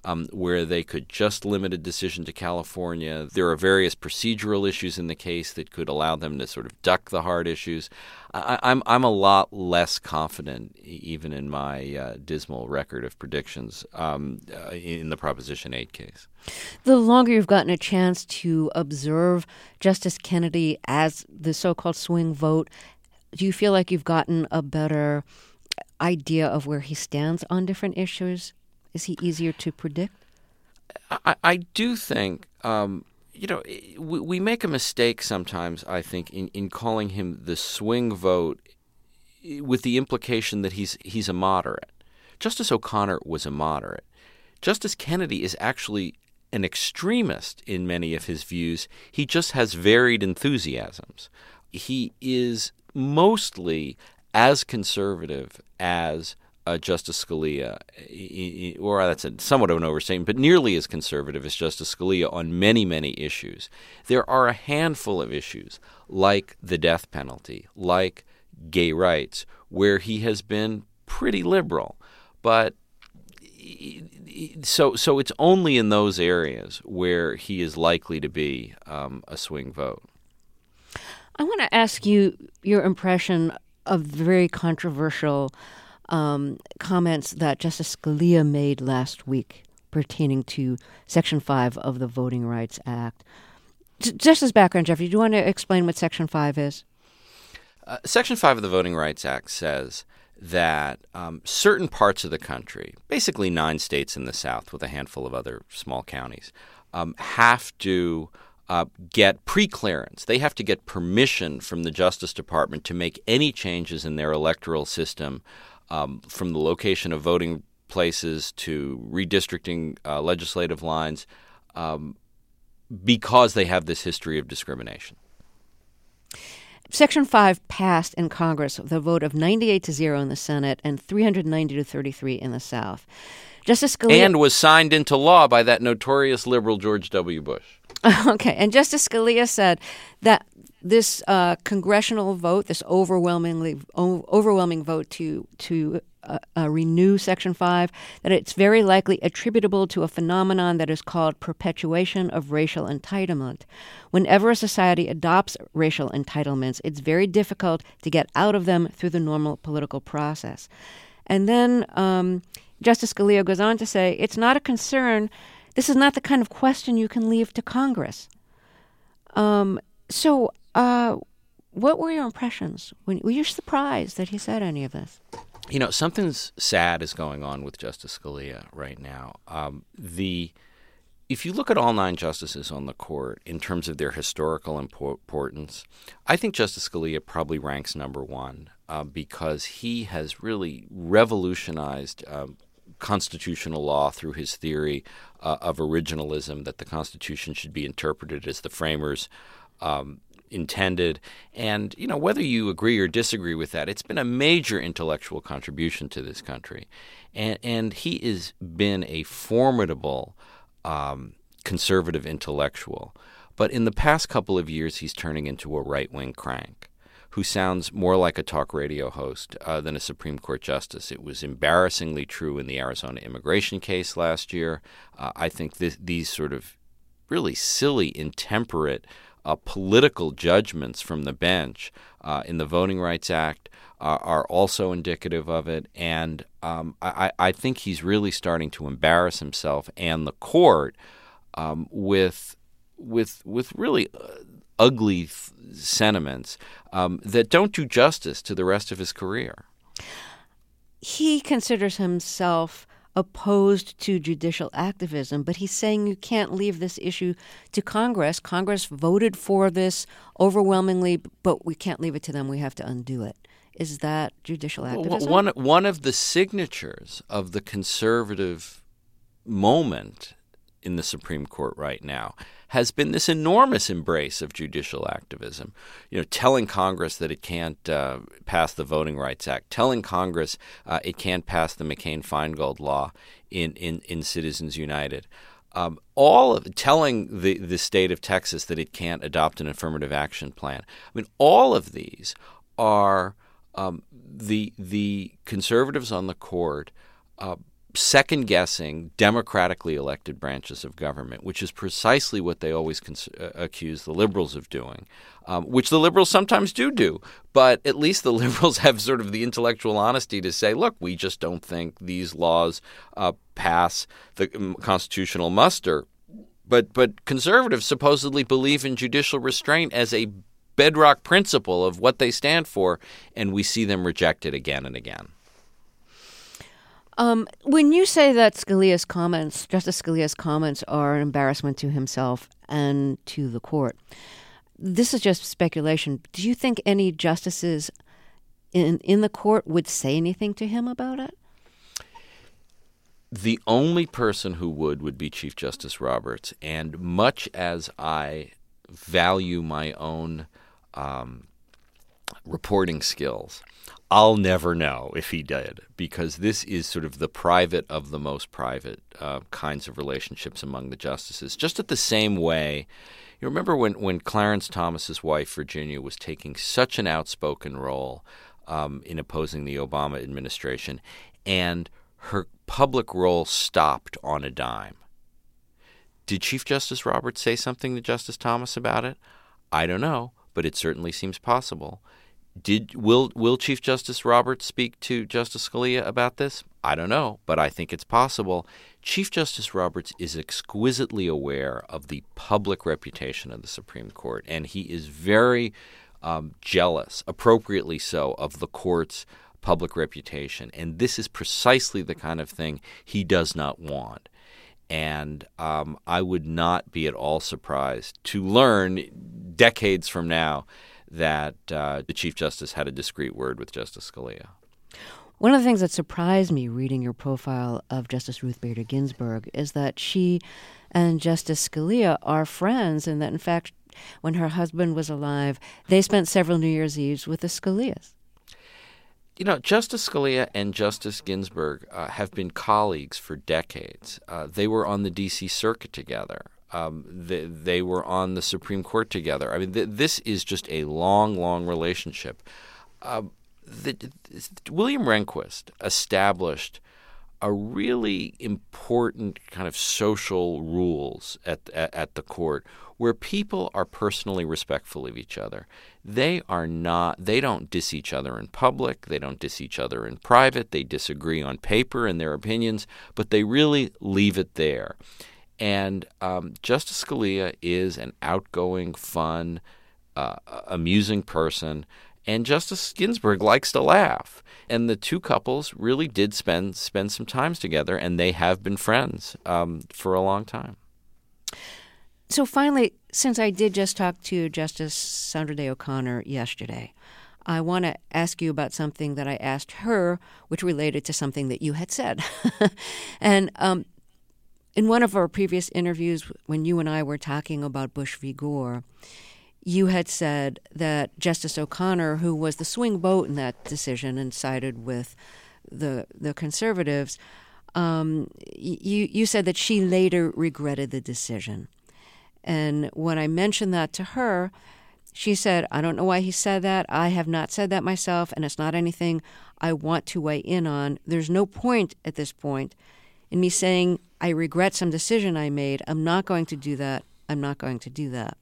S2: um, where they could just limit a decision to California. There are various procedural issues in the case that could allow them to sort of duck the hard issues. I, I'm I'm a lot less confident, even in my uh, dismal record of predictions, um, uh, in the Proposition eight case.
S1: The longer you've gotten a chance to observe Justice Kennedy as the so-called swing vote, do you feel like you've gotten a better idea of where he stands on different issues? Is he easier to predict?
S2: I, I do think, um, you know, we, we make a mistake sometimes, I think, in, in calling him the swing vote with the implication that he's he's a moderate. Justice O'Connor was a moderate. Justice Kennedy is actually an extremist in many of his views. He just has varied enthusiasms. He is mostly as conservative as uh, Justice Scalia, or that's a somewhat of an overstatement, but nearly as conservative as Justice Scalia on many, many issues. There are a handful of issues, like the death penalty, like gay rights, where he has been pretty liberal. But so so it's only in those areas where he is likely to be um, a swing vote.
S1: I want to ask you your impression of the very controversial um, comments that Justice Scalia made last week pertaining to Section five of the Voting Rights Act. J- just as background, Jeffrey, do you want to explain what Section five is?
S2: Uh, Section five of the Voting Rights Act says that um, certain parts of the country, basically nine states in the South with a handful of other small counties, um, have to uh, get pre-clearance. They have to get permission from the Justice Department to make any changes in their electoral system, um, from the location of voting places to redistricting uh, legislative lines, um, because they have this history of discrimination.
S1: Section five passed in Congress with a vote of ninety-eight to zero in the Senate and three hundred ninety to thirty-three in the South. Justice Scalia...
S2: And was signed into law by that notorious liberal George W. Bush.
S1: Okay, and Justice Scalia said that this uh, congressional vote, this overwhelmingly o- overwhelming vote to to uh, uh, renew Section five, that it's very likely attributable to a phenomenon that is called perpetuation of racial entitlement. Whenever a society adopts racial entitlements, it's very difficult to get out of them through the normal political process. And then um, Justice Scalia goes on to say, it's not a concern. This is not the kind of question you can leave to Congress. Um, so uh, what were your impressions? When, were you surprised that he said any of this?
S2: You know, something's sad is going on with Justice Scalia right now. Um, the If you look at all nine justices on the court in terms of their historical importance, I think Justice Scalia probably ranks number one uh, because he has really revolutionized um, constitutional law through his theory uh, of originalism, that the Constitution should be interpreted as the framers um, intended. And, you know, whether you agree or disagree with that, it's been a major intellectual contribution to this country. And, and he has been a formidable um, conservative intellectual. But in the past couple of years, he's turning into a right-wing crank who sounds more like a talk radio host uh, than a Supreme Court justice. It was embarrassingly true in the Arizona immigration case last year. Uh, I think this, these sort of really silly, intemperate uh, political judgments from the bench uh, in the Voting Rights Act uh, are also indicative of it. And um, I, I think he's really starting to embarrass himself and the court um, with with with really uh, ugly th- sentiments um, that don't do justice to the rest of his career.
S1: He considers himself opposed to judicial activism, but he's saying you can't leave this issue to Congress. Congress voted for this overwhelmingly, but we can't leave it to them. We have to undo it. Is that judicial activism?
S2: One, one of the signatures of the conservative moment in the Supreme Court right now has been this enormous embrace of judicial activism, you know, telling Congress that it can't uh, pass the Voting Rights Act, telling Congress uh, it can't pass the McCain-Feingold law in, in, in Citizens United, um, all of telling the, the state of Texas that it can't adopt an affirmative action plan. I mean, all of these are um, the the conservatives on the court uh, second-guessing democratically elected branches of government, which is precisely what they always cons- uh, accuse the liberals of doing, um, which the liberals sometimes do do. But at least the liberals have sort of the intellectual honesty to say, look, we just don't think these laws uh, pass the um, constitutional muster. But, but conservatives supposedly believe in judicial restraint as a bedrock principle of what they stand for, and we see them reject it again and again.
S1: Um, when you say that Scalia's comments, Justice Scalia's comments are an embarrassment to himself and to the court, this is just speculation. Do you think any justices in in the court would say anything to him about it?
S2: The only person who would would be Chief Justice Roberts, and much as I value my own um, reporting skills, I'll never know if he did, because this is sort of the private of the most private uh, kinds of relationships among the justices. Just at the same way, you remember when, when Clarence Thomas's wife, Virginia, was taking such an outspoken role um, in opposing the Obama administration, and her public role stopped on a dime. Did Chief Justice Roberts say something to Justice Thomas about it? I don't know, but it certainly seems possible. Did will will Chief Justice Roberts speak to Justice Scalia about this? I don't know, but I think it's possible. Chief Justice Roberts is exquisitely aware of the public reputation of the Supreme Court, and he is very um, jealous, appropriately so, of the court's public reputation. And this is precisely the kind of thing he does not want. And um, I would not be at all surprised to learn decades from now that uh, the Chief Justice had a discreet word with Justice Scalia.
S1: One of the things that surprised me reading your profile of Justice Ruth Bader Ginsburg is that she and Justice Scalia are friends, and that, in fact, when her husband was alive, they spent several New Year's Eves with the Scalias.
S2: You know, Justice Scalia and Justice Ginsburg uh, have been colleagues for decades. Uh, they were on the D C Circuit together. Um, they, they were on the Supreme Court together. I mean, th- this is just a long, long relationship. Uh, the, the, William Rehnquist established a really important kind of social rules at, at at the court where people are personally respectful of each other. They are not, they don't diss each other in public. They don't diss each other in private. They disagree on paper in their opinions, but they really leave it there. And um, Justice Scalia is an outgoing, fun, uh, amusing person, and Justice Ginsburg likes to laugh. And the two couples really did spend spend some time together, and they have been friends um, for a long time.
S1: So finally, since I did just talk to Justice Sandra Day O'Connor yesterday, I want to ask you about something that I asked her, which related to something that you had said. and um, in one of our previous interviews, when you and I were talking about Bush v. Gore, you had said that Justice O'Connor, who was the swing vote in that decision and sided with the the conservatives, um, you you said that she later regretted the decision. And when I mentioned that to her, she said, I don't know why he said that. I have not said that myself, and it's not anything I want to weigh in on. There's no point at this point in me saying I regret some decision I made. I'm not going to do that. I'm not going to do that.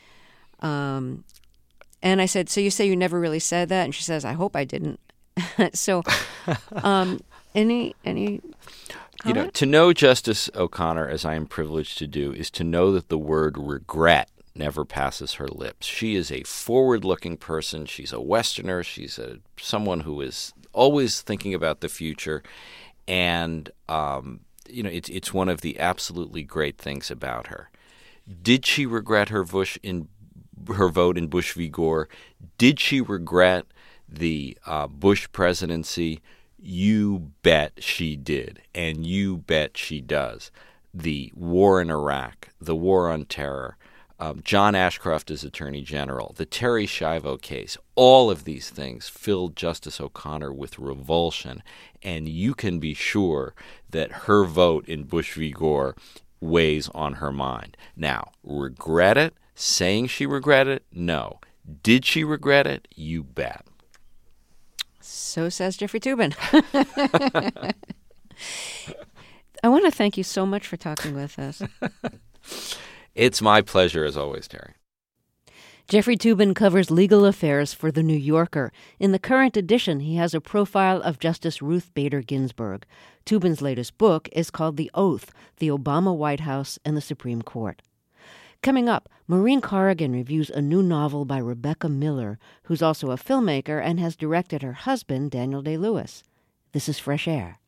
S1: Um, and I said, so you say you never really said that? And she says, I hope I didn't. so um, any any
S2: You know, to know Justice O'Connor, as I am privileged to do, is to know that the word regret never passes her lips. She is a forward-looking person. She's a Westerner. She's a someone who is always thinking about the future. And, um, you know, it's it's one of the absolutely great things about her. Did she regret her Bush in her vote in Bush v. Gore? Did she regret the uh, Bush presidency? You bet she did, and you bet she does. The war in Iraq, the war on terror, um, John Ashcroft as Attorney General, the Terry Schiavo case, all of these things filled Justice O'Connor with revulsion, and you can be sure that her vote in Bush v. Gore weighs on her mind. Now, regret it? Saying she regretted it? No. Did she regret it? You bet.
S1: So says Jeffrey Toobin. I want to thank you so much for talking with us.
S2: It's my pleasure, as always, Terry.
S1: Jeffrey Toobin covers legal affairs for The New Yorker. In the current edition, he has a profile of Justice Ruth Bader Ginsburg. Toobin's latest book is called The Oath, The Obama White House and the Supreme Court. Coming up, Maureen Corrigan reviews a new novel by Rebecca Miller, who's also a filmmaker and has directed her husband, Daniel Day-Lewis. This is Fresh Air.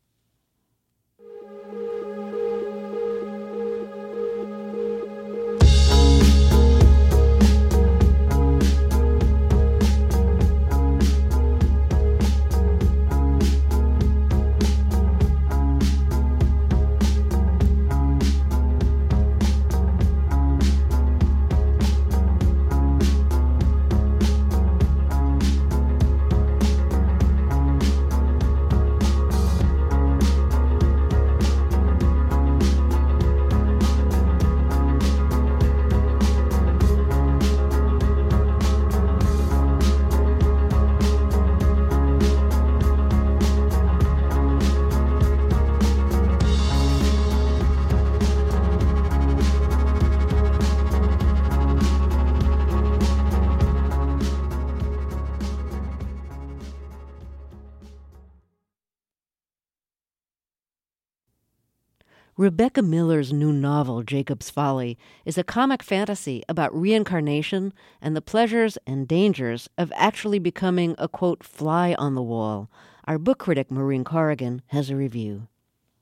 S1: Rebecca Miller's new novel, Jacob's Folly, is a comic fantasy about reincarnation and the pleasures and dangers of actually becoming a, quote, fly on the wall. Our book critic, Maureen Corrigan, has a review.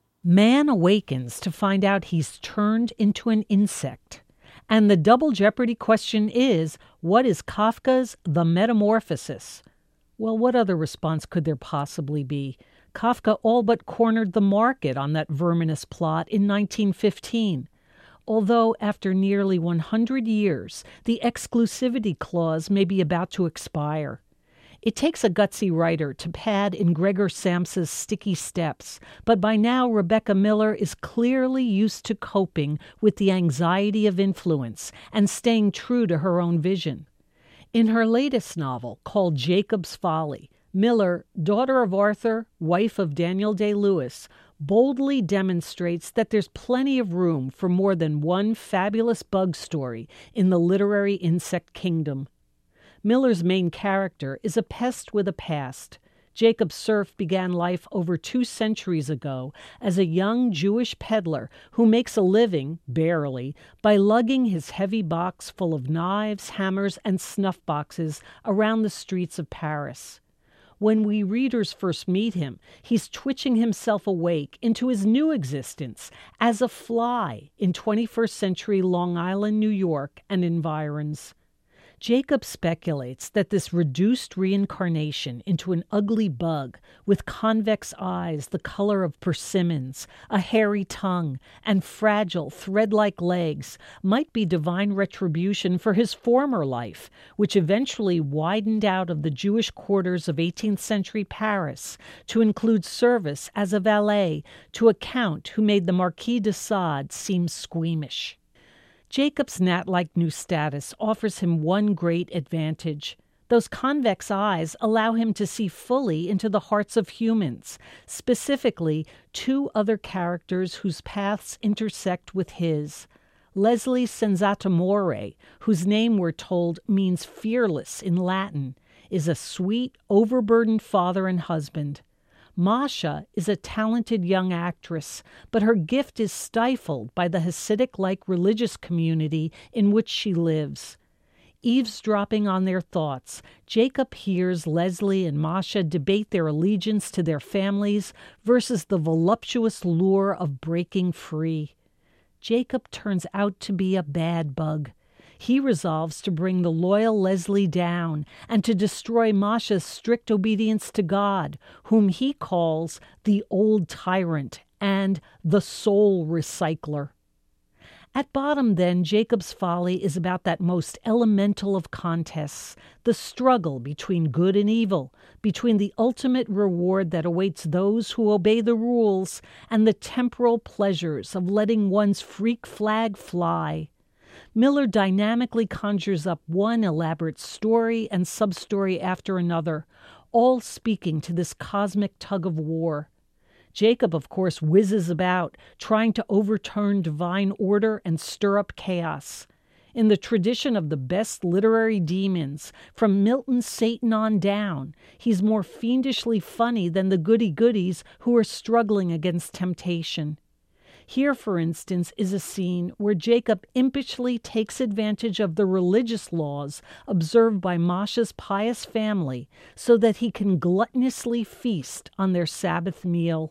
S4: Man awakens to find out he's turned into an insect. And the double jeopardy question is, what is Kafka's The Metamorphosis? Well, what other response could there possibly be? Kafka all but cornered the market on that verminous plot in nineteen fifteen. Although after nearly one hundred years, the exclusivity clause may be about to expire. It takes a gutsy writer to pad in Gregor Samsa's sticky steps, but by now Rebecca Miller is clearly used to coping with the anxiety of influence and staying true to her own vision. In her latest novel, called Jacob's Folly, Miller, daughter of Arthur, wife of Daniel Day-Lewis, boldly demonstrates that there's plenty of room for more than one fabulous bug story in the literary insect kingdom. Miller's main character is a pest with a past. Jacob Surf began life over two centuries ago as a young Jewish peddler who makes a living, barely, by lugging his heavy box full of knives, hammers, and snuff boxes around the streets of Paris. When we readers first meet him, he's twitching himself awake into his new existence as a fly in twenty-first century Long Island, New York, and environs. Jacob speculates that this reduced reincarnation into an ugly bug with convex eyes the color of persimmons, a hairy tongue, and fragile, thread-like legs might be divine retribution for his former life, which eventually widened out of the Jewish quarters of eighteenth century Paris to include service as a valet to a count who made the Marquis de Sade seem squeamish. Jacob's gnat-like new status offers him one great advantage. Those convex eyes allow him to see fully into the hearts of humans, specifically two other characters whose paths intersect with his. Leslie Senzatamore, whose name we're told means fearless in Latin, is a sweet, overburdened father and husband. Masha is a talented young actress, but her gift is stifled by the Hasidic-like religious community in which she lives. Eavesdropping on their thoughts, Jacob hears Leslie and Masha debate their allegiance to their families versus the voluptuous lure of breaking free. Jacob turns out to be a bad bug. He resolves to bring the loyal Leslie down and to destroy Masha's strict obedience to God, whom he calls the old tyrant and the soul recycler. At bottom, then, Jacob's Folly is about that most elemental of contests, the struggle between good and evil, between the ultimate reward that awaits those who obey the rules and the temporal pleasures of letting one's freak flag fly. Miller dynamically conjures up one elaborate story and sub-story after another, all speaking to this cosmic tug of war. Jacob, of course, whizzes about, trying to overturn divine order and stir up chaos. In the tradition of the best literary demons, from Milton's Satan on down, he's more fiendishly funny than the goody-goodies who are struggling against temptation. Here, for instance, is a scene where Jacob impishly takes advantage of the religious laws observed by Masha's pious family so that he can gluttonously feast on their Sabbath meal.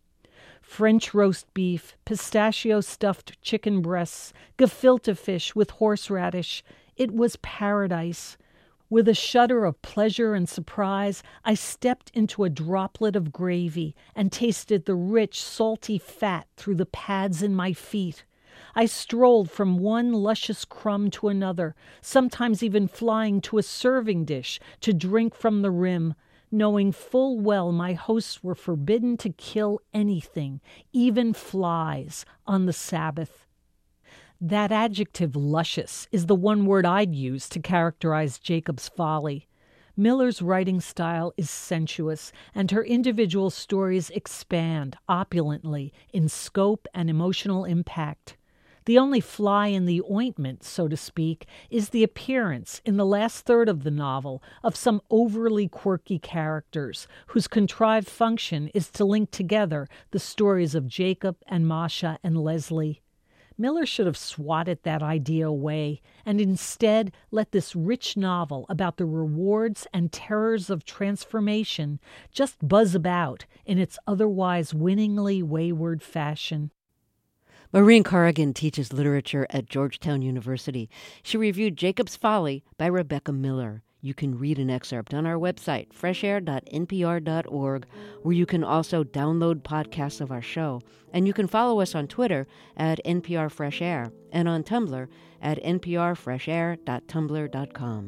S4: French roast beef, pistachio-stuffed chicken breasts, gefilte fish with horseradish. It was paradise. With a shudder of pleasure and surprise, I stepped into a droplet of gravy and tasted the rich, salty fat through the pads in my feet. I strolled from one luscious crumb to another, sometimes even flying to a serving dish to drink from the rim, knowing full well my hosts were forbidden to kill anything, even flies, on the Sabbath. That adjective, luscious, is the one word I'd use to characterize Jacob's folly. Miller's writing style is sensuous, and her individual stories expand opulently in scope and emotional impact. The only fly in the ointment, so to speak, is the appearance in the last third of the novel of some overly quirky characters whose contrived function is to link together the stories of Jacob and Masha and Leslie. Miller should have swatted that idea away and instead let this rich novel about the rewards and terrors of transformation just buzz about in its otherwise winningly wayward fashion.
S1: Maureen Corrigan teaches literature at Georgetown University. She reviewed Jacob's Folly by Rebecca Miller. You can read an excerpt on our website, fresh air dot n p r dot org, where you can also download podcasts of our show. And you can follow us on Twitter at N P R Fresh Air and on Tumblr at n p r fresh air dot tumblr dot com.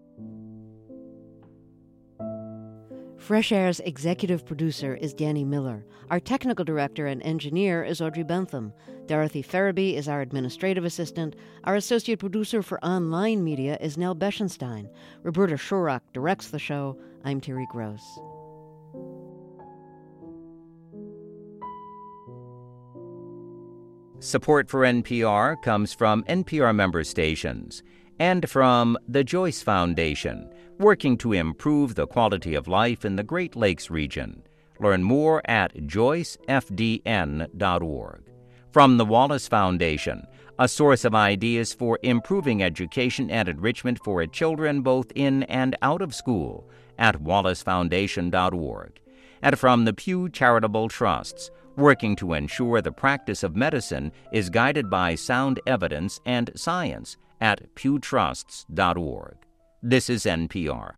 S1: Fresh Air's executive producer is Danny Miller. Our technical director and engineer is Audrey Bentham. Dorothy Ferraby is our administrative assistant. Our associate producer for online media is Nell Beschenstein. Roberta Shorrock directs the show. I'm Terry Gross.
S3: Support for N P R comes from N P R member stations and from the Joyce Foundation, working to improve the quality of life in the Great Lakes region. Learn more at joyce f d n dot org. From the Wallace Foundation, a source of ideas for improving education and enrichment for children both in and out of school at wallace foundation dot org. And from the Pew Charitable Trusts, working to ensure the practice of medicine is guided by sound evidence and science at pew trusts dot org. This is N P R.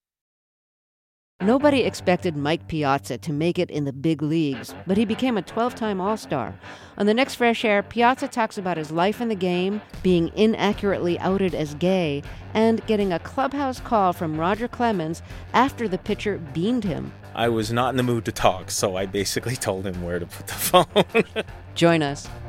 S1: Nobody expected Mike Piazza to make it in the big leagues, but he became a twelve-time All-Star. On the next Fresh Air, Piazza talks about his life in the game, being inaccurately outed as gay, and getting a clubhouse call from Roger Clemens after the pitcher beamed him.
S5: I was not in the mood to talk, so I basically told him where to put the phone.
S1: Join us